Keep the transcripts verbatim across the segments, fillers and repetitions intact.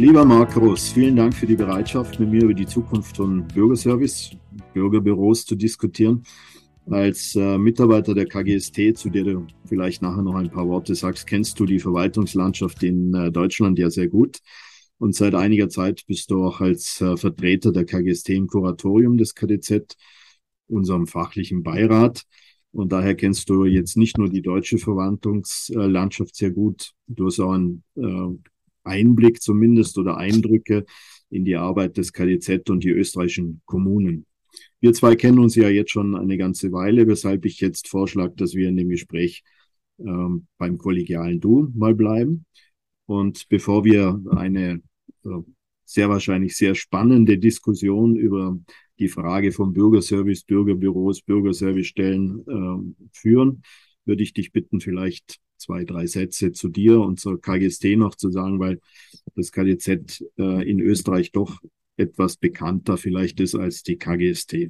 Lieber Markus, vielen Dank für die Bereitschaft, mit mir über die Zukunft von Bürgerservice, Bürgerbüros zu diskutieren. Als äh, Mitarbeiter der K G S T, zu der du vielleicht nachher noch ein paar Worte sagst, kennst du die Verwaltungslandschaft in äh, Deutschland ja sehr gut. Und seit einiger Zeit bist du auch als äh, Vertreter der K G S T im Kuratorium des K D Z, unserem fachlichen Beirat. Und daher kennst du jetzt nicht nur die deutsche Verwaltungslandschaft sehr gut, du hast auch einen äh, Einblick zumindest oder Eindrücke in die Arbeit des K D Z und die österreichischen Kommunen. Wir zwei kennen uns ja jetzt schon eine ganze Weile, weshalb ich jetzt vorschlage, dass wir in dem Gespräch ähm, beim kollegialen Du mal bleiben. Und bevor wir eine äh, sehr wahrscheinlich sehr spannende Diskussion über die Frage von Bürgerservice, Bürgerbüros, Bürgerservicestellen äh, führen, würde ich dich bitten, vielleicht zwei, drei Sätze zu dir und zur K G S T noch zu sagen, weil das K D Z äh, in Österreich doch etwas bekannter vielleicht ist als die K G S T.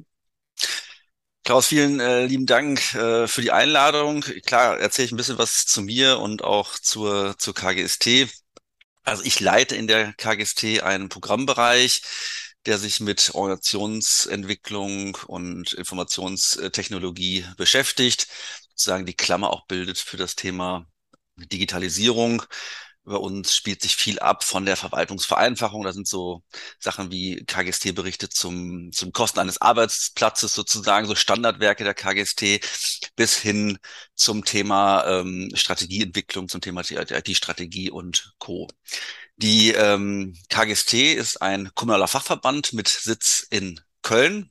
Klaus, vielen äh, lieben Dank äh, für die Einladung. Klar, erzähle ich ein bisschen was zu mir und auch zur, zur K G S T. Also ich leite in der K G S T einen Programmbereich, der sich mit Organisationsentwicklung und Informationstechnologie beschäftigt, sozusagen die Klammer auch bildet für das Thema Digitalisierung. Bei uns spielt sich viel ab von der Verwaltungsvereinfachung. Da sind so Sachen wie K G S T-Berichte zum, zum Kosten eines Arbeitsplatzes sozusagen, so Standardwerke der K G S T, bis hin zum Thema ähm, Strategieentwicklung, zum Thema I T-Strategie und Co. Die ähm, K G S T ist ein kommunaler Fachverband mit Sitz in Köln.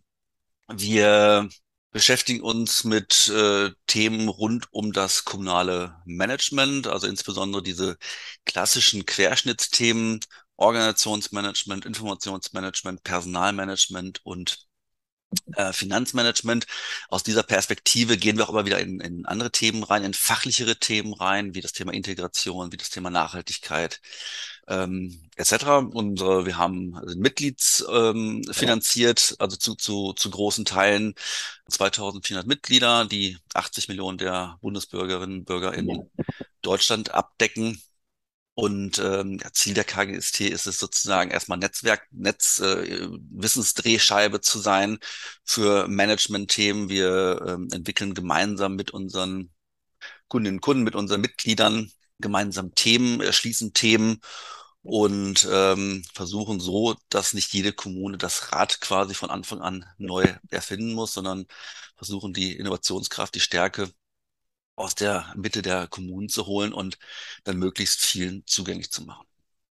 Wir beschäftigen uns mit äh, Themen rund um das kommunale Management, also insbesondere diese klassischen Querschnittsthemen, Organisationsmanagement, Informationsmanagement, Personalmanagement und äh, Finanzmanagement. Aus dieser Perspektive gehen wir auch immer wieder in, in andere Themen rein, in fachlichere Themen rein, wie das Thema Integration, wie das Thema Nachhaltigkeit, ähm, et cetera. Und äh, wir haben also Mitglieds ähm, finanziert, also zu, zu, zu großen Teilen zweitausendvierhundert Mitglieder, die achtzig Millionen der Bundesbürgerinnen und Bürger in Deutschland abdecken. Und ähm, ja, Ziel der K G S T ist es sozusagen erstmal Netzwerk, Netz, äh, Wissensdrehscheibe zu sein für Management-Themen. Wir ähm, entwickeln gemeinsam mit unseren Kundinnen und Kunden, mit unseren Mitgliedern gemeinsam Themen, erschließen Themen und ähm, versuchen so, dass nicht jede Kommune das Rad quasi von Anfang an neu erfinden muss, sondern versuchen die Innovationskraft, die Stärke aus der Mitte der Kommunen zu holen und dann möglichst vielen zugänglich zu machen.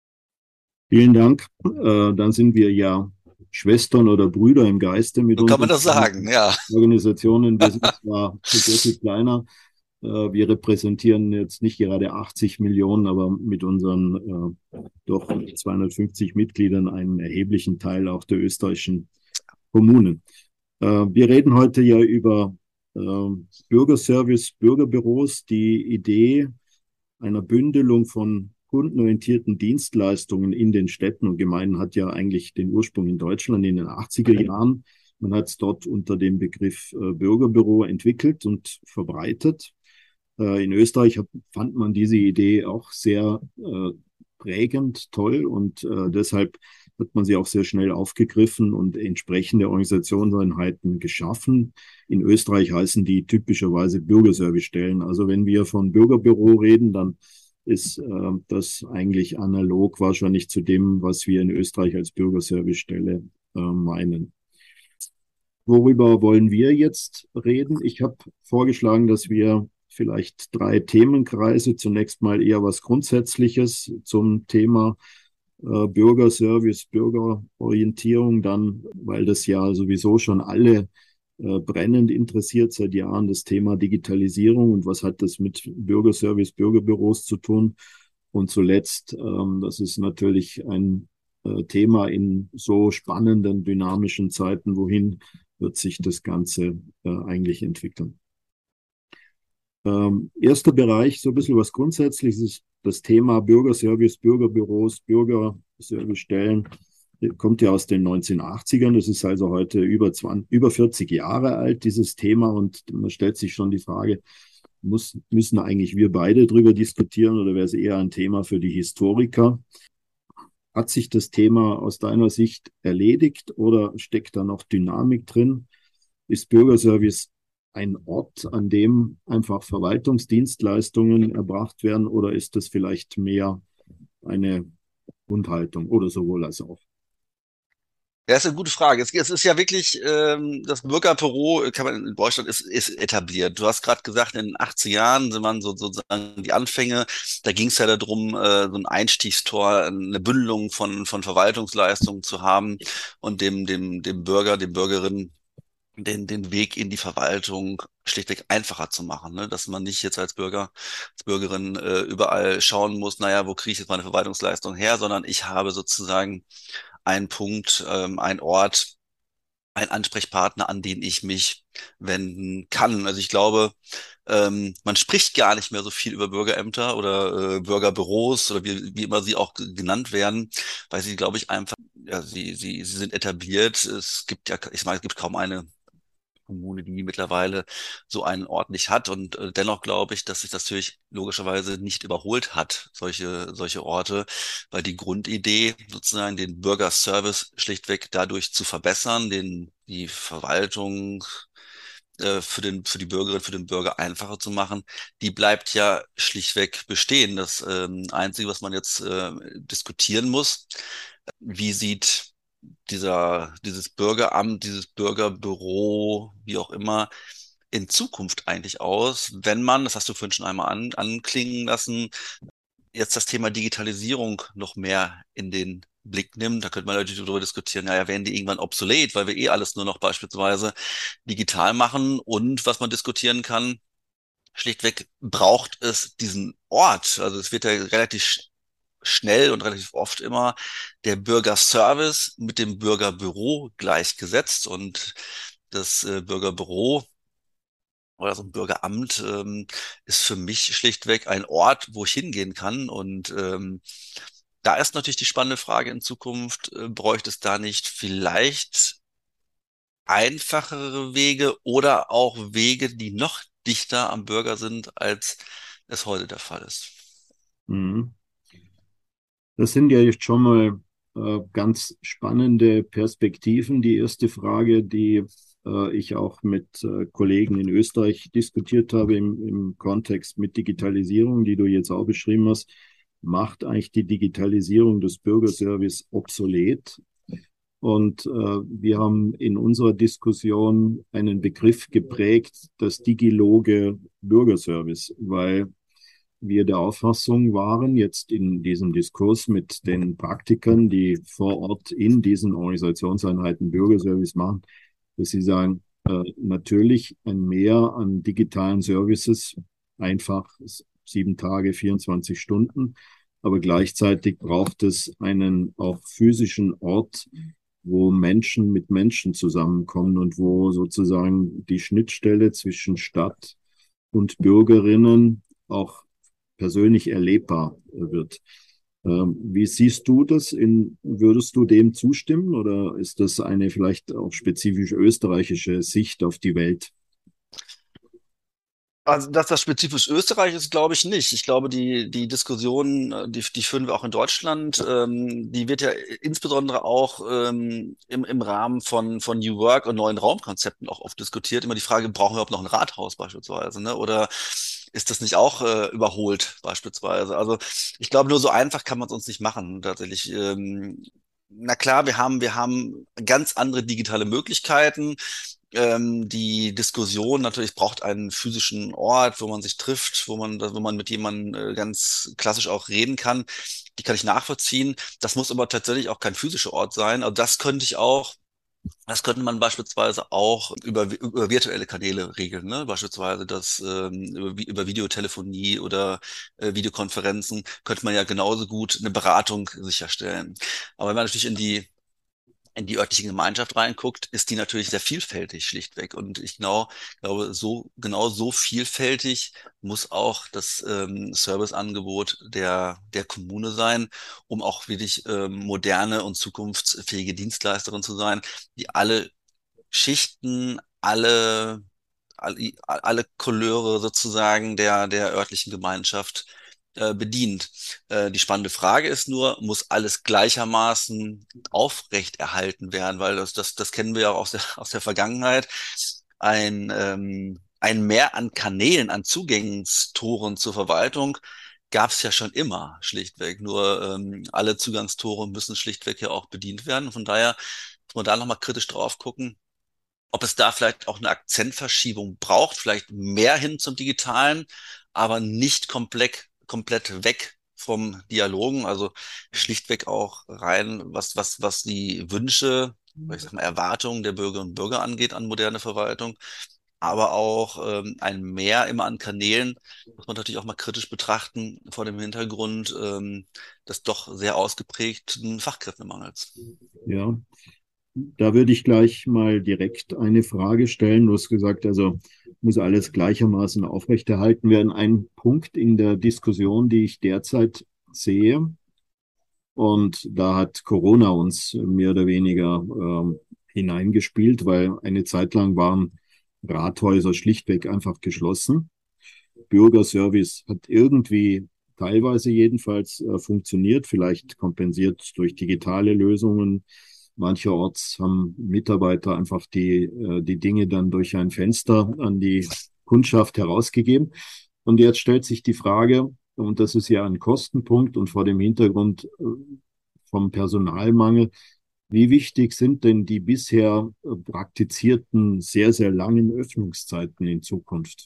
Vielen Dank. Äh, dann sind wir ja Schwestern oder Brüder im Geiste mit So kann man unseren das sagen, ja. Organisationen. Wir sind zwar sehr viel kleiner. Äh, wir repräsentieren jetzt nicht gerade achtzig Millionen, aber mit unseren äh, doch zweihundertfünfzig Mitgliedern einen erheblichen Teil auch der österreichischen Kommunen. Äh, wir reden heute ja über äh, Bürgerservice, Bürgerbüros, die Idee einer Bündelung von kundenorientierten Dienstleistungen in den Städten und Gemeinden hat ja eigentlich den Ursprung in Deutschland in den achtziger Jahren. Man hat es dort unter dem Begriff äh, Bürgerbüro entwickelt und verbreitet. Äh, in Österreich hat, fand man diese Idee auch sehr äh, prägend, toll und äh, deshalb hat man sie auch sehr schnell aufgegriffen und entsprechende Organisationseinheiten geschaffen. In Österreich heißen die typischerweise Bürgerservicestellen. Also wenn wir von Bürgerbüro reden, dann ist äh, das eigentlich analog wahrscheinlich zu dem, was wir in Österreich als Bürgerservicestelle äh, meinen. Worüber wollen wir jetzt reden? Ich habe vorgeschlagen, dass wir vielleicht drei Themenkreise, zunächst mal eher was Grundsätzliches zum Thema äh, Bürgerservice, Bürgerorientierung, dann, weil das ja sowieso schon alle äh, brennend interessiert seit Jahren, das Thema Digitalisierung und was hat das mit Bürgerservice, Bürgerbüros zu tun. Und zuletzt, ähm, das ist natürlich ein äh, Thema in so spannenden, dynamischen Zeiten, wohin wird sich das Ganze äh, eigentlich entwickeln. Ähm, erster Bereich, so ein bisschen was Grundsätzliches, ist das Thema Bürgerservice, Bürgerbüros, Bürgerservicestellen. Kommt ja aus den neunzehnhundertachtzigern. Das ist also heute über zwanzig, über vierzig Jahre alt, dieses Thema. Und man stellt sich schon die Frage, muss, müssen eigentlich wir beide drüber diskutieren oder wäre es eher ein Thema für die Historiker? Hat sich das Thema aus deiner Sicht erledigt oder steckt da noch Dynamik drin? Ist Bürgerservice ein Ort, an dem einfach Verwaltungsdienstleistungen erbracht werden, oder ist das vielleicht mehr eine Grundhaltung oder sowohl als auch? Ja, ist eine gute Frage. Es, es ist ja wirklich, ähm, das Bürgerbüro, äh, kann man in Deutschland ist, ist etabliert. Du hast gerade gesagt, in den achtziger Jahren sind man so sozusagen die Anfänge. Da ging es ja darum, äh, so ein Einstiegstor, eine Bündelung von, von Verwaltungsleistungen zu haben und dem, dem, dem Bürger, dem Bürgerin den, den Weg in die Verwaltung schlichtweg einfacher zu machen, ne? Dass man nicht jetzt als Bürger, als Bürgerin äh, überall schauen muss, naja, wo kriege ich jetzt meine Verwaltungsleistung her, sondern ich habe sozusagen einen Punkt, ähm, einen Ort, einen Ansprechpartner, an den ich mich wenden kann. Also ich glaube, ähm, man spricht gar nicht mehr so viel über Bürgerämter oder äh, Bürgerbüros oder wie, wie immer sie auch g- genannt werden, weil sie, glaube ich, einfach, ja, sie, sie, sie sind etabliert. Es gibt ja, ich meine, es gibt kaum eine Kommune, die mittlerweile so einen Ort nicht hat. Und äh, dennoch glaube ich, dass sich das natürlich logischerweise nicht überholt hat, solche, solche Orte, weil die Grundidee sozusagen den Bürgerservice schlichtweg dadurch zu verbessern, den, die Verwaltung äh, für den, für die Bürgerin, für den Bürger einfacher zu machen, die bleibt ja schlichtweg bestehen. Das ähm, Einzige, was man jetzt äh, diskutieren muss, wie sieht dieser, dieses Bürgeramt, dieses Bürgerbüro, wie auch immer, in Zukunft eigentlich aus, wenn man, das hast du vorhin schon einmal an, anklingen lassen, jetzt das Thema Digitalisierung noch mehr in den Blick nimmt. Da könnte man natürlich darüber diskutieren, naja, werden die irgendwann obsolet, weil wir eh alles nur noch beispielsweise digital machen. Und was man diskutieren kann, schlichtweg braucht es diesen Ort. Also es wird ja relativ sch- schnell und relativ oft immer der Bürgerservice mit dem Bürgerbüro gleichgesetzt und das äh, Bürgerbüro oder so ein Bürgeramt ähm, ist für mich schlichtweg ein Ort, wo ich hingehen kann. Und ähm, da ist natürlich die spannende Frage in Zukunft, äh, bräuchte es da nicht vielleicht einfachere Wege oder auch Wege, die noch dichter am Bürger sind, als es heute der Fall ist? Mhm. Das sind ja jetzt schon mal äh, ganz spannende Perspektiven. Die erste Frage, die äh, ich auch mit äh, Kollegen in Österreich diskutiert habe im, im Kontext mit Digitalisierung, die du jetzt auch beschrieben hast, macht eigentlich die Digitalisierung des Bürgerservice obsolet? Und äh, wir haben in unserer Diskussion einen Begriff geprägt, das digiloge Bürgerservice, weil wir der Auffassung waren, jetzt in diesem Diskurs mit den Praktikern, die vor Ort in diesen Organisationseinheiten Bürgerservice machen, dass sie sagen, äh, natürlich ein Mehr an digitalen Services, einfach sieben Tage, vierundzwanzig Stunden, aber gleichzeitig braucht es einen auch physischen Ort, wo Menschen mit Menschen zusammenkommen und wo sozusagen die Schnittstelle zwischen Stadt und Bürgerinnen auch persönlich erlebbar wird. Ähm, wie siehst du das? In, würdest du dem zustimmen oder ist das eine vielleicht auch spezifisch österreichische Sicht auf die Welt? Also, dass das spezifisch Österreich ist, glaube ich nicht. Ich glaube, die, die Diskussion, äh, die, die führen wir auch in Deutschland. Ähm, die wird ja insbesondere auch ähm, im, im Rahmen von, von New Work und neuen Raumkonzepten auch oft diskutiert. Immer die Frage, brauchen wir überhaupt noch ein Rathaus beispielsweise, ne? Oder ist das nicht auch äh, überholt beispielsweise? Also ich glaube, nur so einfach kann man es uns nicht machen, tatsächlich. Ähm, na klar, wir haben, wir haben ganz andere digitale Möglichkeiten. Ähm, die Diskussion natürlich braucht einen physischen Ort, wo man sich trifft, wo man, wo man mit jemandem äh, ganz klassisch auch reden kann. Die kann ich nachvollziehen. Das muss aber tatsächlich auch kein physischer Ort sein. Also das könnte ich auch, das könnte man beispielsweise auch über, über virtuelle Kanäle regeln, ne? Beispielsweise das ähm, über, Vi- über Videotelefonie oder äh, Videokonferenzen könnte man ja genauso gut eine Beratung sicherstellen. Aber wenn man natürlich in die in die örtliche Gemeinschaft reinguckt, ist die natürlich sehr vielfältig schlichtweg. Und ich genau, glaube, so, genau so vielfältig muss auch das ähm, Serviceangebot der, der Kommune sein, um auch wirklich ähm, moderne und zukunftsfähige Dienstleisterin zu sein, die alle Schichten, alle, alle, alle Couleure sozusagen der, der örtlichen Gemeinschaft äh, bedient. Äh, die spannende Frage ist nur, muss alles gleichermaßen aufrechterhalten werden? Weil das, das, das kennen wir ja auch aus der, aus der Vergangenheit. Ein, ähm, ein Mehr an Kanälen, an Zugangstoren zur Verwaltung gab es ja schon immer, schlichtweg. Nur ähm, alle Zugangstore müssen schlichtweg ja auch bedient werden. Von daher muss man da nochmal kritisch drauf gucken, ob es da vielleicht auch eine Akzentverschiebung braucht, vielleicht mehr hin zum Digitalen, aber nicht komplett, komplett weg vom Dialogen, also schlichtweg auch rein, was, was, was die Wünsche, ich sag mal, Erwartungen der Bürgerinnen und Bürger angeht an moderne Verwaltung, aber auch ähm, ein Mehr immer an Kanälen, muss man natürlich auch mal kritisch betrachten vor dem Hintergrund ähm, des doch sehr ausgeprägten Fachkräftemangels. Ja, da würde ich gleich mal direkt eine Frage stellen. Du hast gesagt, also muss alles gleichermaßen aufrechterhalten werden. Ein Punkt in der Diskussion, die ich derzeit sehe, und da hat Corona uns mehr oder weniger ähm, hineingespielt, weil eine Zeit lang waren Rathäuser schlichtweg einfach geschlossen. Bürgerservice hat irgendwie teilweise jedenfalls äh, funktioniert, vielleicht kompensiert durch digitale Lösungen. Mancherorts haben Mitarbeiter einfach die, äh, die Dinge dann durch ein Fenster an die Kundschaft herausgegeben. Und jetzt stellt sich die Frage, und das ist ja ein Kostenpunkt und vor dem Hintergrund äh, vom Personalmangel, wie wichtig sind denn die bisher äh, praktizierten sehr, sehr langen Öffnungszeiten in Zukunft?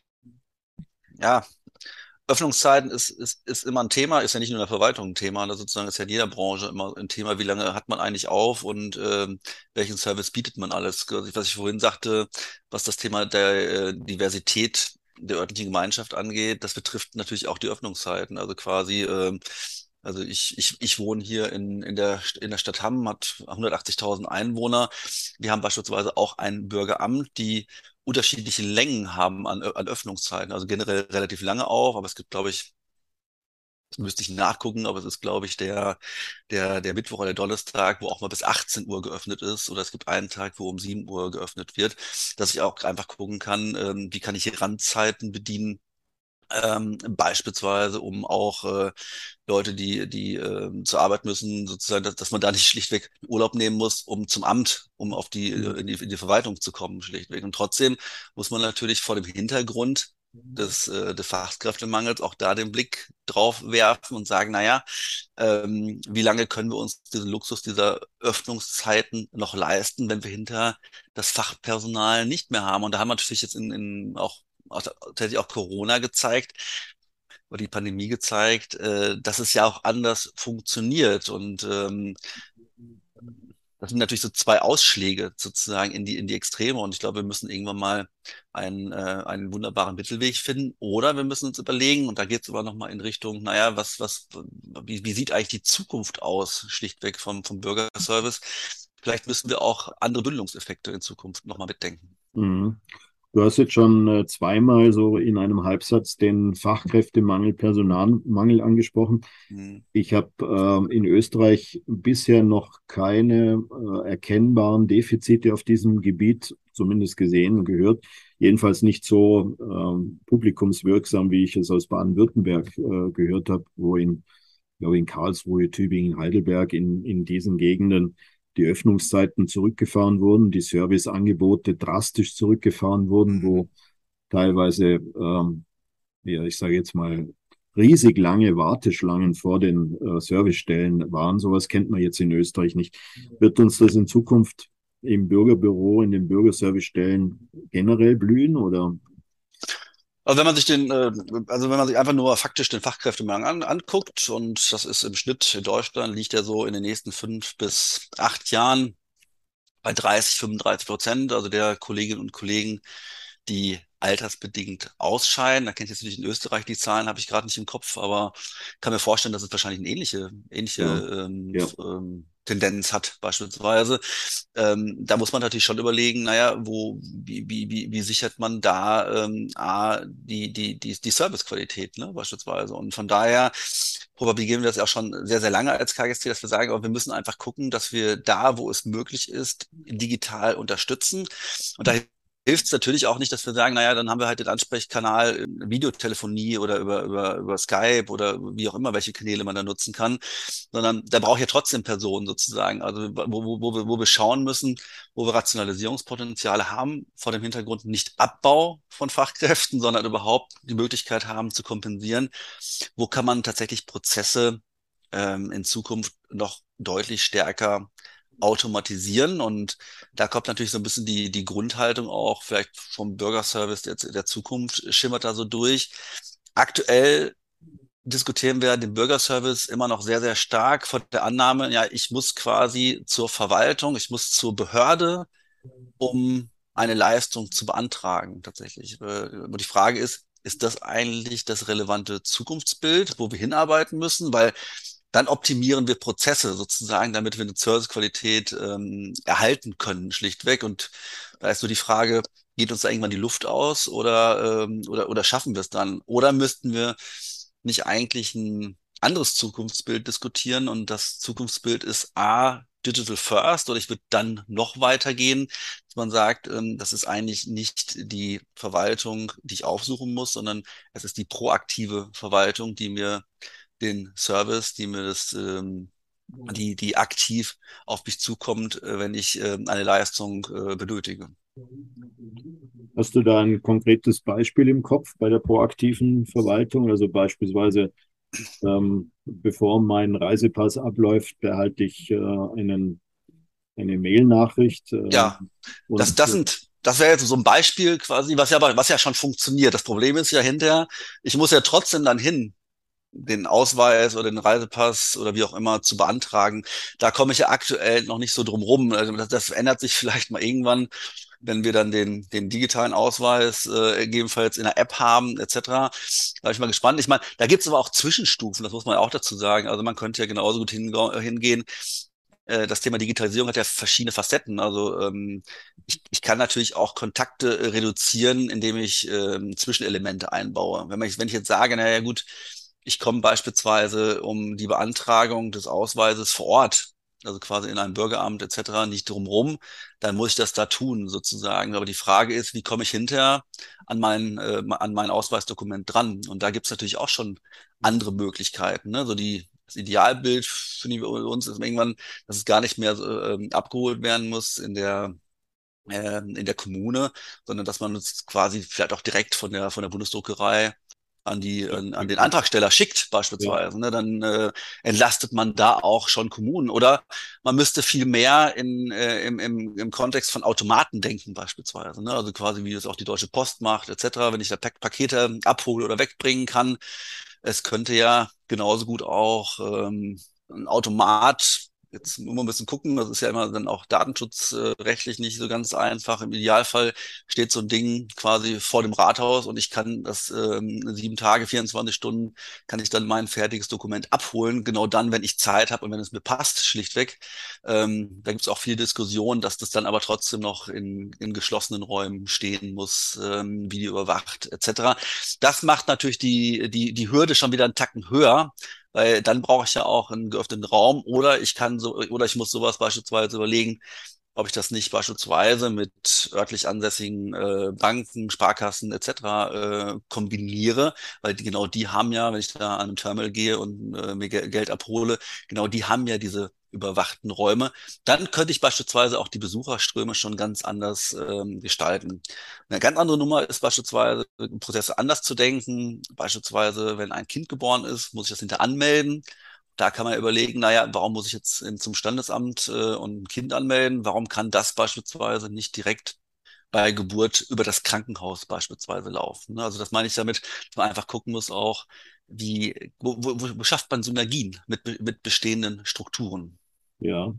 Ja, Öffnungszeiten ist, ist, ist immer ein Thema, ist ja nicht nur in der Verwaltung ein Thema, ne, sozusagen ist ja in jeder Branche immer ein Thema, wie lange hat man eigentlich auf und ähm, welchen Service bietet man alles. Also, was ich vorhin sagte, was das Thema der äh, Diversität der örtlichen Gemeinschaft angeht, das betrifft natürlich auch die Öffnungszeiten. Also quasi, ähm, also ich, ich, ich wohne hier in, in der, in der Stadt Hamm, hat hundertachtzigtausend Einwohner. Wir haben beispielsweise auch ein Bürgeramt, die unterschiedliche Längen haben an, an Öffnungszeiten. Also generell relativ lange auf, aber es gibt, glaube ich, das müsste ich nachgucken, aber es ist, glaube ich, der, der, der Mittwoch oder der Donnerstag, wo auch mal bis achtzehn Uhr geöffnet ist. Oder es gibt einen Tag, wo um sieben Uhr geöffnet wird, dass ich auch einfach gucken kann, ähm, wie kann ich hier Randzeiten bedienen. Ähm, beispielsweise, um auch äh, Leute, die, die ähm, zur Arbeit müssen, sozusagen, dass, dass man da nicht schlichtweg Urlaub nehmen muss, um zum Amt, um auf die, äh, in die, in die Verwaltung zu kommen, schlichtweg. Und trotzdem muss man natürlich vor dem Hintergrund des, äh, des Fachkräftemangels auch da den Blick drauf werfen und sagen, naja, ähm, wie lange können wir uns diesen Luxus dieser Öffnungszeiten noch leisten, wenn wir hinter das Fachpersonal nicht mehr haben? Und da haben wir natürlich jetzt in, in auch, auch tatsächlich auch Corona gezeigt, oder die Pandemie gezeigt, äh, dass es ja auch anders funktioniert. Und ähm, das sind natürlich so zwei Ausschläge sozusagen in die, in die Extreme. Und ich glaube, wir müssen irgendwann mal einen, äh, einen wunderbaren Mittelweg finden. Oder wir müssen uns überlegen, und da geht es aber nochmal in Richtung, naja, was, was, wie, wie sieht eigentlich die Zukunft aus, schlichtweg vom, vom Bürgerservice? Vielleicht müssen wir auch andere Bündelungseffekte in Zukunft nochmal mitdenken. Mhm. Du hast jetzt schon äh, zweimal so in einem Halbsatz den Fachkräftemangel, Personalmangel angesprochen. Hm. Ich habe äh, in Österreich bisher noch keine äh, erkennbaren Defizite auf diesem Gebiet, zumindest gesehen und gehört. Jedenfalls nicht so äh, publikumswirksam, wie ich es aus Baden-Württemberg äh, gehört habe, wo in, glaube in Karlsruhe, Tübingen, Heidelberg, in, in diesen Gegenden die Öffnungszeiten zurückgefahren wurden, die Serviceangebote drastisch zurückgefahren wurden, Hm. wo teilweise, ähm, ja, ich sage jetzt mal, riesig lange Warteschlangen vor den äh, Servicestellen waren. Sowas kennt man jetzt in Österreich nicht. Wird uns das in Zukunft im Bürgerbüro, in den Bürgerservicestellen generell blühen oder? Also wenn man sich den, äh, also wenn man sich einfach nur faktisch den Fachkräftemangel an, anguckt, und das ist im Schnitt in Deutschland, liegt er so in den nächsten fünf bis acht Jahren bei dreißig, fünfunddreißig Prozent, also der Kolleginnen und Kollegen, die altersbedingt ausscheiden. Da kenne ich jetzt natürlich in Österreich die Zahlen, habe ich gerade nicht im Kopf, aber kann mir vorstellen, dass es wahrscheinlich eine ähnliche, ähnliche Ja, ähm, ja. ähm, Tendenz hat, beispielsweise. Ähm, da muss man natürlich schon überlegen, naja, wo, wie, wie, wie, wie sichert man da ähm, A, die, die, die, die Servicequalität, ne, beispielsweise. Und von daher propagieren wir das ja auch schon sehr, sehr lange als K G S T, dass wir sagen, aber wir müssen einfach gucken, dass wir da, wo es möglich ist, digital unterstützen. Und da hilft es natürlich auch nicht, dass wir sagen, naja, dann haben wir halt den Ansprechkanal äh, Videotelefonie oder über, über, über Skype oder wie auch immer, welche Kanäle man da nutzen kann, sondern da brauche ich ja trotzdem Personen sozusagen, also wo, wo, wo wir, wo wir schauen müssen, wo wir Rationalisierungspotenziale haben, vor dem Hintergrund nicht Abbau von Fachkräften, sondern überhaupt die Möglichkeit haben zu kompensieren. Wo kann man tatsächlich Prozesse ähm, in Zukunft noch deutlich stärker automatisieren? Und da kommt natürlich so ein bisschen die, die Grundhaltung auch vielleicht vom Bürgerservice der, der Zukunft, schimmert da so durch. Aktuell diskutieren wir den Bürgerservice immer noch sehr, sehr stark von der Annahme, ja, ich muss quasi zur Verwaltung, ich muss zur Behörde, um eine Leistung zu beantragen, tatsächlich. Äh, Und die Frage ist, ist das eigentlich das relevante Zukunftsbild, wo wir hinarbeiten müssen? Weil dann optimieren wir Prozesse sozusagen, damit wir eine Servicequalität ähm, erhalten können, schlichtweg. Und da ist so die Frage, geht uns da irgendwann die Luft aus oder, ähm, oder, oder schaffen wir es dann? Oder müssten wir nicht eigentlich ein anderes Zukunftsbild diskutieren? Und das Zukunftsbild ist A, Digital First, oder ich würde dann noch weitergehen, dass man sagt, ähm, das ist eigentlich nicht die Verwaltung, die ich aufsuchen muss, sondern es ist die proaktive Verwaltung, die mir den Service, die mir das, ähm, die, die aktiv auf mich zukommt, äh, wenn ich ähm, eine Leistung äh, benötige. Hast du da ein konkretes Beispiel im Kopf bei der proaktiven Verwaltung? Also beispielsweise, ähm, bevor mein Reisepass abläuft, erhalte ich äh, einen, eine Mail-Nachricht. Äh, Ja, das, und das sind, das wäre jetzt so ein Beispiel quasi, was ja, aber- was ja schon funktioniert. Das Problem ist ja hinterher, ich muss ja trotzdem dann hin, den Ausweis oder den Reisepass oder wie auch immer zu beantragen. Da komme ich ja aktuell noch nicht so drum rum. Also das, das ändert sich vielleicht mal irgendwann, wenn wir dann den, den digitalen Ausweis äh, gegebenenfalls in der App haben, et cetera. Da bin ich mal gespannt. Ich meine, da gibt es aber auch Zwischenstufen, das muss man auch dazu sagen. Also man könnte ja genauso gut hinge- hingehen. Äh, Das Thema Digitalisierung hat ja verschiedene Facetten. Also ähm, ich, ich kann natürlich auch Kontakte äh, reduzieren, indem ich ähm, Zwischenelemente einbaue. Wenn ich, wenn ich jetzt sage, naja gut, ich komme beispielsweise um die Beantragung des Ausweises vor Ort, also quasi in einem Bürgeramt et cetera, nicht drumrum, dann muss ich das da tun sozusagen. Aber die Frage ist, wie komme ich hinterher an mein, äh, an mein Ausweisdokument dran? Und da gibt es natürlich auch schon andere Möglichkeiten. Ne? So die, das Idealbild für die- uns ist irgendwann, dass es gar nicht mehr so, ähm, abgeholt werden muss in der ähm, in der Kommune, sondern dass man es quasi vielleicht auch direkt von der von der Bundesdruckerei an die an, an den Antragsteller schickt ja, beispielsweise, ne, dann äh, entlastet man da auch schon Kommunen. Oder man müsste viel mehr in, äh, im, im, im Kontext von Automaten denken beispielsweise, ne, also quasi wie es auch die Deutsche Post macht et cetera. Wenn ich da Pak Pakete abhole oder wegbringen kann, es könnte ja genauso gut auch ähm, ein Automat. Jetzt muss man ein bisschen gucken, das ist ja immer dann auch datenschutzrechtlich nicht so ganz einfach. Im Idealfall steht so ein Ding quasi vor dem Rathaus und ich kann das ähm, sieben Tage, vierundzwanzig Stunden, kann ich dann mein fertiges Dokument abholen, genau dann, wenn ich Zeit habe und wenn es mir passt, schlichtweg. Ähm, da gibt es auch viele Diskussionen, dass das dann aber trotzdem noch in, in geschlossenen Räumen stehen muss, ähm, videoüberwacht et cetera. Das macht natürlich die, die, die Hürde schon wieder einen Tacken höher, weil dann brauche ich ja auch einen geöffneten Raum oder ich kann so, oder ich muss sowas beispielsweise überlegen, ob ich das nicht beispielsweise mit örtlich ansässigen äh, Banken, Sparkassen et cetera äh, kombiniere, weil die, genau die haben ja, wenn ich da an ein Terminal gehe und äh, mir Gel Geld abhole, genau die haben ja diese überwachten Räume. Dann könnte ich beispielsweise auch die Besucherströme schon ganz anders ähm, gestalten. Eine ganz andere Nummer ist beispielsweise, Prozesse anders zu denken. Beispielsweise, wenn ein Kind geboren ist, muss ich das hinter anmelden. Da kann man überlegen, naja, warum muss ich jetzt in, zum Standesamt äh, und ein Kind anmelden? Warum kann das beispielsweise nicht direkt bei Geburt über das Krankenhaus beispielsweise laufen? Ne? Also das meine ich damit, dass man einfach gucken muss auch, wie, wo, wo, wo schafft man Synergien mit, mit bestehenden Strukturen? ja.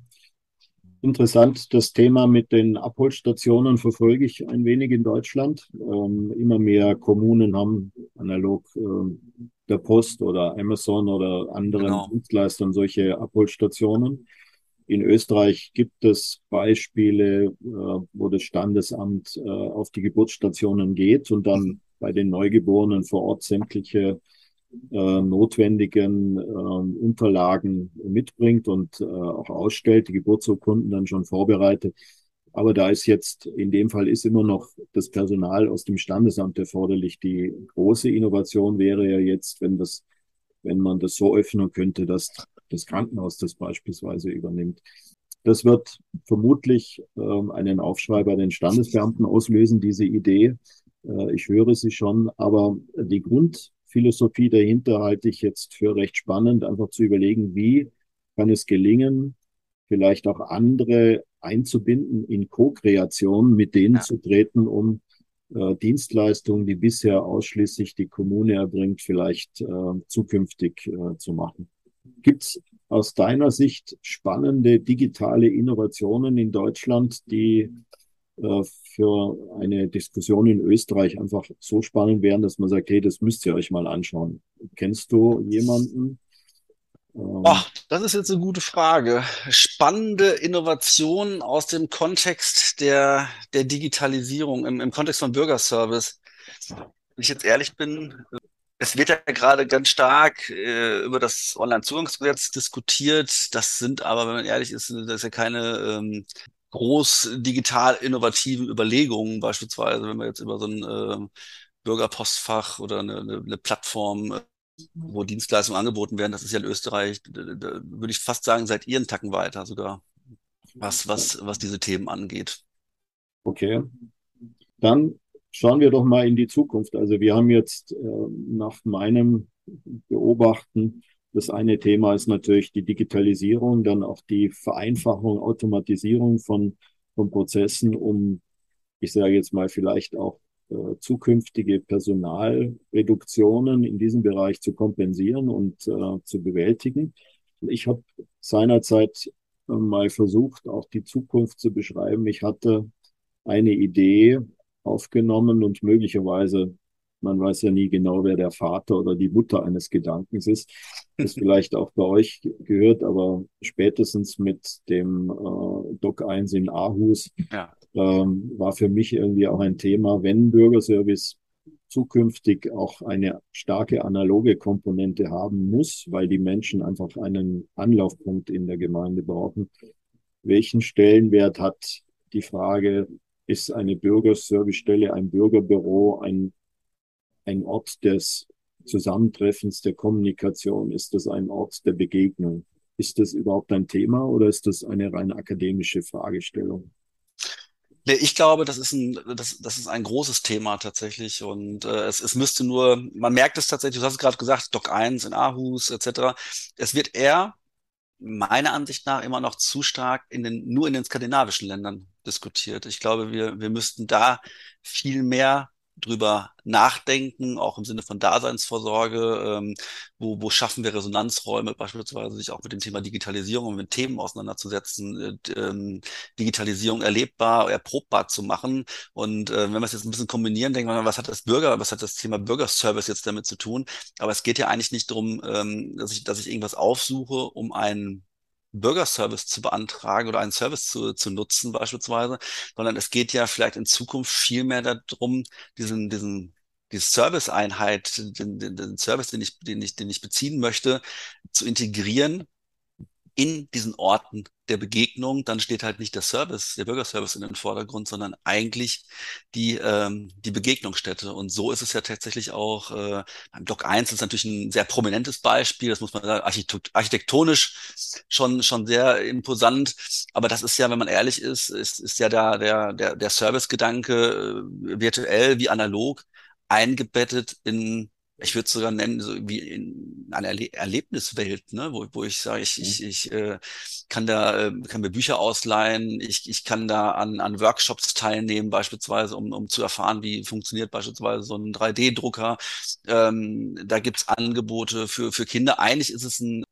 Interessant, das Thema mit den Abholstationen verfolge ich ein wenig in Deutschland. Ähm, immer mehr Kommunen haben analog ähm, der Post oder Amazon oder anderen Genau. Dienstleistern solche Abholstationen. In Österreich gibt es Beispiele, äh, wo das Standesamt äh, auf die Geburtsstationen geht und dann Mhm. bei den Neugeborenen vor Ort sämtliche äh, notwendigen äh, Unterlagen mitbringt und äh, auch ausstellt, die Geburtsurkunden dann schon vorbereitet. Aber da ist jetzt, in dem Fall ist immer noch das Personal aus dem Standesamt erforderlich. Die große Innovation wäre ja jetzt, wenn das, wenn man das so öffnen könnte, dass das Krankenhaus das beispielsweise übernimmt. Das wird vermutlich ähm, einen Aufschrei bei den Standesbeamten auslösen, diese Idee. Äh, ich höre sie schon, aber die Grundphilosophie dahinter halte ich jetzt für recht spannend, einfach zu überlegen, wie kann es gelingen, vielleicht auch andere einzubinden, in Co-Kreation mit denen Ja. zu treten, um äh, Dienstleistungen, die bisher ausschließlich die Kommune erbringt, vielleicht äh, zukünftig äh, zu machen. Gibt es aus deiner Sicht spannende digitale Innovationen in Deutschland, die äh, für eine Diskussion in Österreich einfach so spannend wären, dass man sagt, hey, das müsst ihr euch mal anschauen? Kennst du jemanden? Oh, Ähm, das ist jetzt eine gute Frage. Spannende Innovationen aus dem Kontext der, der Digitalisierung, im, im Kontext von Bürgerservice. Wenn ich jetzt ehrlich bin, es wird ja gerade ganz stark äh, über das Onlinezugangsgesetz diskutiert. Das sind aber, wenn man ehrlich ist, das ist ja keine ähm, groß digital innovativen Überlegungen. Beispielsweise, wenn wir jetzt über so ein ähm, Bürgerpostfach oder eine, eine, eine Plattform, äh, wo Dienstleistungen angeboten werden, das ist ja in Österreich, da, da würde ich fast sagen, seid ihr einen Tacken weiter sogar, was, was, was diese Themen angeht. okay. Dann schauen wir doch mal in die Zukunft. Also wir haben jetzt äh, nach meinem Beobachten, das eine Thema ist natürlich die Digitalisierung, dann auch die Vereinfachung, Automatisierung von, von Prozessen, um, ich sage jetzt mal, vielleicht auch äh, zukünftige Personalreduktionen in diesem Bereich zu kompensieren und äh, zu bewältigen. Ich habe seinerzeit äh, mal versucht, auch die Zukunft zu beschreiben. Ich hatte eine Idee aufgenommen und möglicherweise, man weiß ja nie genau, wer der Vater oder die Mutter eines Gedankens ist, das vielleicht auch bei euch gehört, aber spätestens mit dem äh, Doc eins in Aarhus Ja. ähm, war für mich irgendwie auch ein Thema, wenn Bürgerservice zukünftig auch eine starke analoge Komponente haben muss, weil die Menschen einfach einen Anlaufpunkt in der Gemeinde brauchen. Welchen Stellenwert hat die Frage, ist eine Bürgerservicestelle, ein Bürgerbüro, ein, ein Ort des Zusammentreffens, der Kommunikation? Ist das ein Ort der Begegnung? Ist das überhaupt ein Thema oder ist das eine rein akademische Fragestellung? Nee, ich glaube, das ist ein, das, das ist ein großes Thema tatsächlich und äh, es, es müsste nur, man merkt es tatsächlich, du hast es gerade gesagt, Doc eins in Aarhus et cetera. Es wird eher meiner Ansicht nach immer noch zu stark in den, nur in den skandinavischen Ländern diskutiert. Ich glaube, wir, wir müssten da viel mehr drüber nachdenken, auch im Sinne von Daseinsvorsorge. Ähm, wo, wo schaffen wir Resonanzräume, beispielsweise sich auch mit dem Thema Digitalisierung und mit Themen auseinanderzusetzen, äh, ähm, Digitalisierung erlebbar, erprobbar zu machen. Und äh, wenn wir es jetzt ein bisschen kombinieren, denkt man, was hat das Bürger, was hat das Thema Bürgerservice jetzt damit zu tun? Aber es geht ja eigentlich nicht darum, ähm, dass ich, dass ich irgendwas aufsuche, um einen Bürgerservice zu beantragen oder einen Service zu, zu nutzen beispielsweise, sondern es geht ja vielleicht in Zukunft viel mehr darum, diesen, diesen, die Serviceeinheit, den, den, den Service, den ich, den ich, den ich beziehen möchte, zu integrieren in diesen Orten der Begegnung. Dann steht halt nicht der Service, der Bürgerservice in den Vordergrund, sondern eigentlich die, ähm, die Begegnungsstätte. Und so ist es ja tatsächlich auch, äh, beim Doc eins ist natürlich ein sehr prominentes Beispiel, das muss man sagen, architekt architektonisch schon, schon sehr imposant. Aber das ist ja, wenn man ehrlich ist, ist, ist ja der, der, der, der Servicegedanke äh, virtuell wie analog eingebettet in, ich würde es sogar nennen, so wie in eine Erle Erlebniswelt, ne? wo, wo ich sage, ich, ich, ich äh, kann da, äh, kann mir Bücher ausleihen, ich, ich kann da an, an Workshops teilnehmen, beispielsweise, um, um zu erfahren, wie funktioniert beispielsweise so ein drei D-Drucker. Ähm, da gibt's Angebote für, für Kinder. Eigentlich ist es ein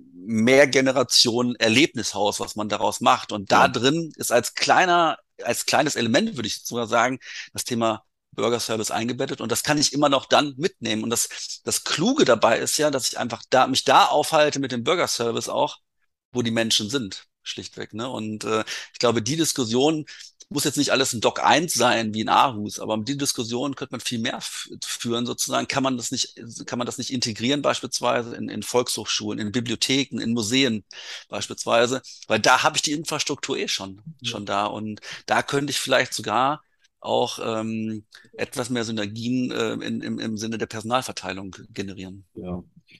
Mehrgenerationen-Erlebnishaus, was man daraus macht. Und da Ja, drin ist als kleiner, als kleines Element, würde ich sogar sagen, das Thema Bürgerservice eingebettet und das kann ich immer noch dann mitnehmen. Und das, das Kluge dabei ist ja, dass ich einfach da, mich da aufhalte mit dem Bürgerservice auch, wo die Menschen sind, schlichtweg. Ne? Und äh, ich glaube, die Diskussion muss jetzt nicht alles ein Doc eins sein wie in Aarhus, aber die Diskussion könnte man viel mehr führen sozusagen. Kann man das nicht, kann man das nicht integrieren beispielsweise in, in Volkshochschulen, in Bibliotheken, in Museen beispielsweise, weil da habe ich die Infrastruktur eh schon, schon da und da könnte ich vielleicht sogar auch ähm, etwas mehr Synergien äh, in, im, im Sinne der Personalverteilung generieren. Ja,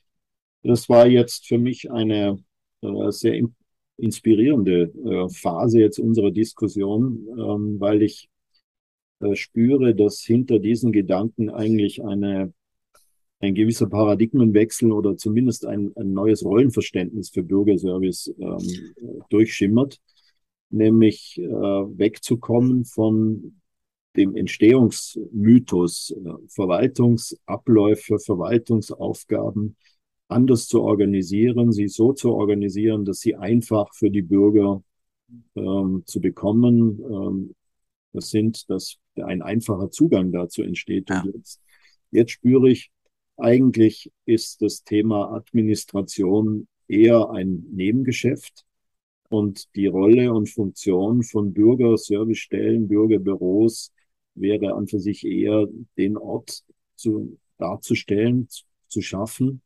das war jetzt für mich eine äh, sehr inspirierende äh, Phase jetzt unserer Diskussion, ähm, weil ich äh, spüre, dass hinter diesen Gedanken eigentlich eine, ein gewisser Paradigmenwechsel oder zumindest ein, ein neues Rollenverständnis für Bürgerservice ähm, durchschimmert, nämlich äh, wegzukommen von dem Entstehungsmythos, äh, Verwaltungsabläufe, Verwaltungsaufgaben anders zu organisieren, sie so zu organisieren, dass sie einfach für die Bürger ähm, zu bekommen ähm, das sind, dass ein einfacher Zugang dazu entsteht. Und Ja. jetzt, jetzt spüre ich, eigentlich ist das Thema Administration eher ein Nebengeschäft und die Rolle und Funktion von Bürgerservicestellen, Bürgerbüros wäre an für sich eher den Ort zu, darzustellen, zu, zu schaffen,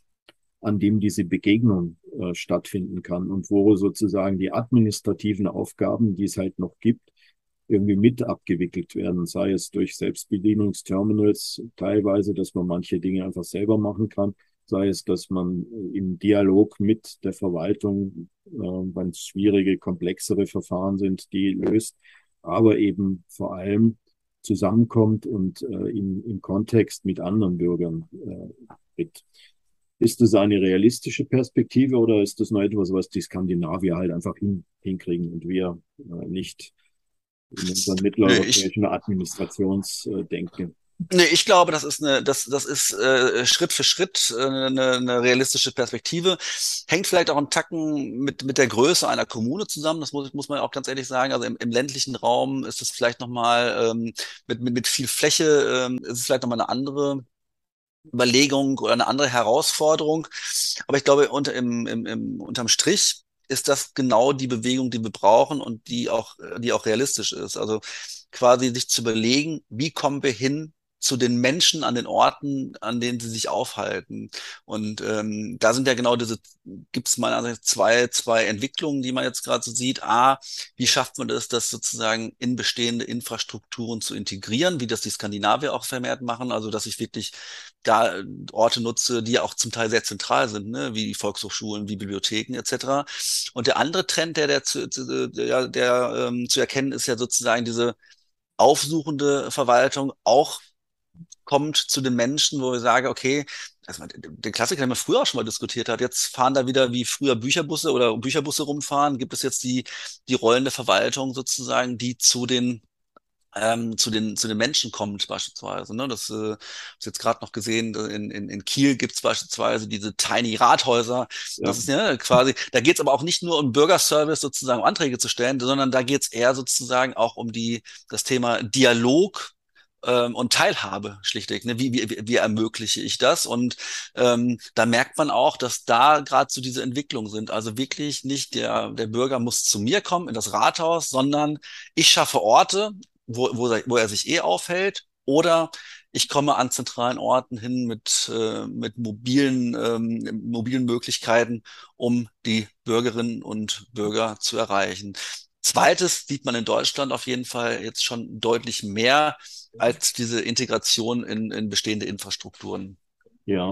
an dem diese Begegnung äh, stattfinden kann und wo sozusagen die administrativen Aufgaben, die es halt noch gibt, irgendwie mit abgewickelt werden, sei es durch Selbstbedienungsterminals teilweise, dass man manche Dinge einfach selber machen kann, sei es, dass man im Dialog mit der Verwaltung, äh, wenn es schwierige, komplexere Verfahren sind, die löst, aber eben vor allem zusammenkommt und äh, in, im Kontext mit anderen Bürgern äh, tritt. Ist das eine realistische Perspektive oder ist das nur etwas, was die Skandinavier halt einfach hin, hinkriegen und wir äh, nicht in unserem Nee, ich, mitteleuropäischen Administrationsdenken? nee, ich glaube, das ist eine, das, das ist äh, Schritt für Schritt äh, eine, eine realistische Perspektive. Hängt vielleicht auch einen Tacken mit, mit der Größe einer Kommune zusammen. Das muss, muss man auch ganz ehrlich sagen. Also im, im ländlichen Raum ist es vielleicht nochmal ähm, mit, mit, mit viel Fläche, ähm, ist es vielleicht nochmal eine andere Überlegung oder eine andere Herausforderung. Aber ich glaube, unter, im, im, im, unterm Strich ist das genau die Bewegung, die wir brauchen und die auch, die auch realistisch ist. Also quasi sich zu überlegen, wie kommen wir hin zu den Menschen an den Orten, an denen sie sich aufhalten. Und ähm, da sind ja genau diese, gibt es meiner Ansicht nach zwei, zwei Entwicklungen, die man jetzt gerade so sieht. A, wie schafft man das, das sozusagen in bestehende Infrastrukturen zu integrieren, wie das die Skandinavier auch vermehrt machen, also dass ich wirklich da Orte nutze, die ja auch zum Teil sehr zentral sind, ne, wie Volkshochschulen, wie Bibliotheken et cetera. Und der andere Trend, der, der, zu, der, der ähm, zu erkennen ist, ja sozusagen diese aufsuchende Verwaltung auch kommt zu den Menschen, wo ich sage, okay, also den Klassiker, den man früher auch schon mal diskutiert hat, jetzt fahren da wieder wie früher Bücherbusse oder Bücherbusse rumfahren, gibt es jetzt die, die rollende Verwaltung sozusagen, die zu den ähm, zu den zu den Menschen kommt beispielsweise. Ne? Das äh, ist jetzt gerade noch gesehen, in, in, in Kiel gibt's beispielsweise diese Tiny Rathäuser. Ja, Das ist ja quasi, da geht's aber auch nicht nur um Bürgerservice sozusagen, um Anträge zu stellen, sondern da geht's eher sozusagen auch um die das Thema Dialog ähm, und Teilhabe schlichtweg. Ne? Wie, wie, wie ermögliche ich das? Und ähm, da merkt man auch, dass da gerade so diese Entwicklungen sind. Also wirklich nicht der, der Bürger muss zu mir kommen in das Rathaus, sondern ich schaffe Orte, wo, wo, er- wo er sich eh aufhält, oder ich komme an zentralen Orten hin mit, äh, mit mobilen, ähm, mobilen Möglichkeiten, um die Bürgerinnen und Bürger zu erreichen. Zweites sieht man in Deutschland auf jeden Fall jetzt schon deutlich mehr als diese Integration in, in bestehende Infrastrukturen. ja.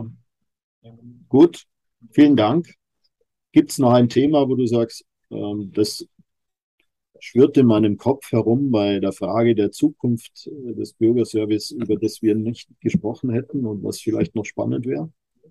Gut, vielen Dank. Gibt es noch ein Thema, wo du sagst, ähm, das schwirrt in meinem Kopf herum bei der Frage der Zukunft äh, des Bürgerservice, über das wir nicht gesprochen hätten und was vielleicht noch spannend wäre?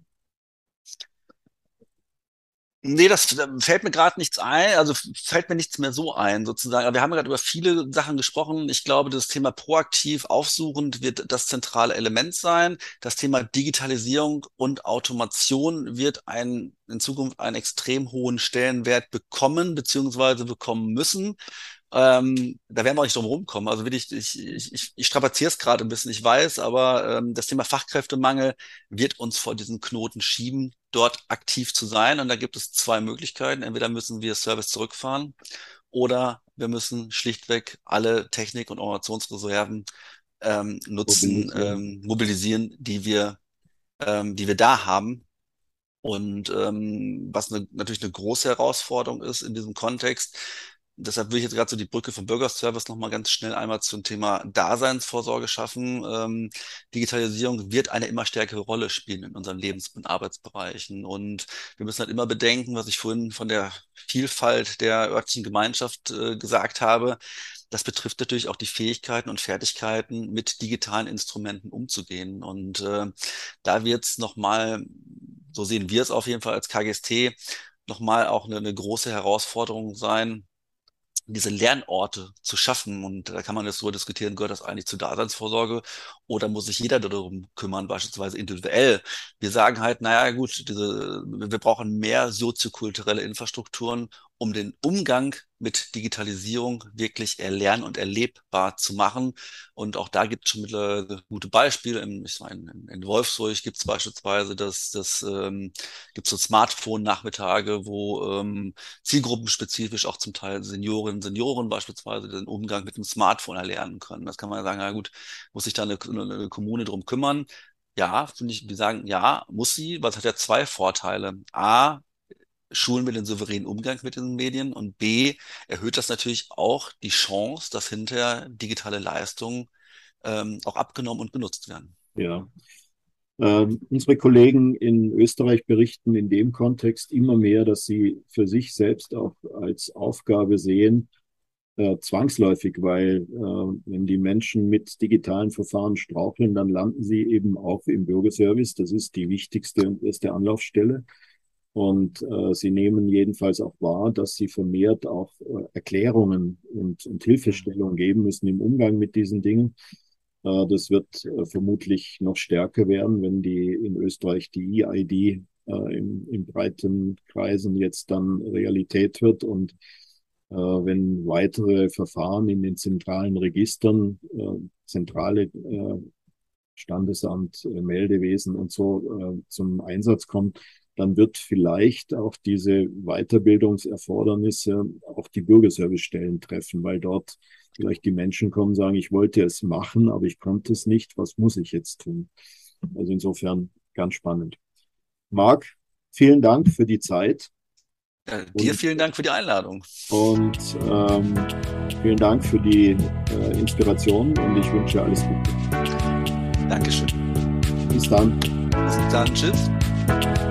Nee, das da fällt mir gerade nichts ein, also fällt mir nichts mehr so ein, sozusagen. Aber wir haben gerade über viele Sachen gesprochen. Ich glaube, das Thema proaktiv aufsuchend wird das zentrale Element sein. Das Thema Digitalisierung und Automation wird ein, in Zukunft einen extrem hohen Stellenwert bekommen, beziehungsweise bekommen müssen. Ähm, da werden wir auch nicht drum rumkommen. Also wirklich, ich, ich, ich, ich strapaziere es gerade ein bisschen, ich weiß, aber ähm, das Thema Fachkräftemangel wird uns vor diesen Knoten schieben, dort aktiv zu sein. Und da gibt es zwei Möglichkeiten. Entweder müssen wir Service zurückfahren oder wir müssen schlichtweg alle Technik- und Organisationsreserven ähm, nutzen, Mobilisieren. ähm, mobilisieren, die wir, ähm, die wir da haben. Und ähm, was eine, natürlich eine große Herausforderung ist in diesem Kontext. Deshalb will ich jetzt gerade so die Brücke vom Bürgerservice nochmal ganz schnell einmal zum Thema Daseinsvorsorge schaffen. Ähm, Digitalisierung wird eine immer stärkere Rolle spielen in unseren Lebens- und Arbeitsbereichen. Und wir müssen halt immer bedenken, was ich vorhin von der Vielfalt der örtlichen Gemeinschaft äh, gesagt habe. Das betrifft natürlich auch die Fähigkeiten und Fertigkeiten, mit digitalen Instrumenten umzugehen. Und äh, da wird es nochmal, so sehen wir es auf jeden Fall als K G S T, nochmal auch eine, eine große Herausforderung sein, diese Lernorte zu schaffen. Und da kann man jetzt so diskutieren, gehört das eigentlich zur Daseinsvorsorge oder muss sich jeder darum kümmern, beispielsweise individuell? Wir sagen halt, naja, gut, diese, wir brauchen mehr soziokulturelle Infrastrukturen, um den Umgang mit Digitalisierung wirklich erlernen und erlebbar zu machen. Und auch da gibt es schon mittlerweile gute Beispiele. In, ich meine, in, in Wolfsburg gibt es beispielsweise das, das ähm, gibt so Smartphone-Nachmittage, wo ähm, zielgruppenspezifisch auch zum Teil Seniorinnen, Senioren beispielsweise den Umgang mit dem Smartphone erlernen können. Das kann man sagen, na gut, muss sich da eine, eine Kommune drum kümmern? Ja, finde ich, wir sagen, ja, muss sie, weil es hat ja zwei Vorteile. A, schulen wir den souveränen Umgang mit den Medien und B, erhöht das natürlich auch die Chance, dass hinterher digitale Leistungen ähm, auch abgenommen und genutzt werden. Ja. Ähm, unsere Kollegen in Österreich berichten in dem Kontext immer mehr, dass sie für sich selbst auch als Aufgabe sehen, äh, zwangsläufig, weil äh, wenn die Menschen mit digitalen Verfahren straucheln, dann landen sie eben auch im Bürgerservice. Das ist die wichtigste und erste Anlaufstelle. Und äh, sie nehmen jedenfalls auch wahr, dass sie vermehrt auch äh, Erklärungen und, und Hilfestellung geben müssen im Umgang mit diesen Dingen. Äh, das wird äh, vermutlich noch stärker werden, wenn die in Österreich die E I D äh, im, in breiten Kreisen jetzt dann Realität wird und äh, wenn weitere Verfahren in den zentralen Registern, äh, zentrale äh, Standesamt, äh, Meldewesen und so äh, zum Einsatz kommen, dann wird vielleicht auch diese Weiterbildungserfordernisse auch die Bürgerservicestellen treffen, weil dort vielleicht die Menschen kommen und sagen, ich wollte es machen, aber ich konnte es nicht. Was muss ich jetzt tun? Also insofern ganz spannend. Marc, vielen Dank für die Zeit Ja, dir und, vielen Dank für die Einladung. und ähm, vielen Dank für die äh, Inspiration und ich wünsche alles Gute. Dankeschön. Bis dann. Bis dann. Tschüss.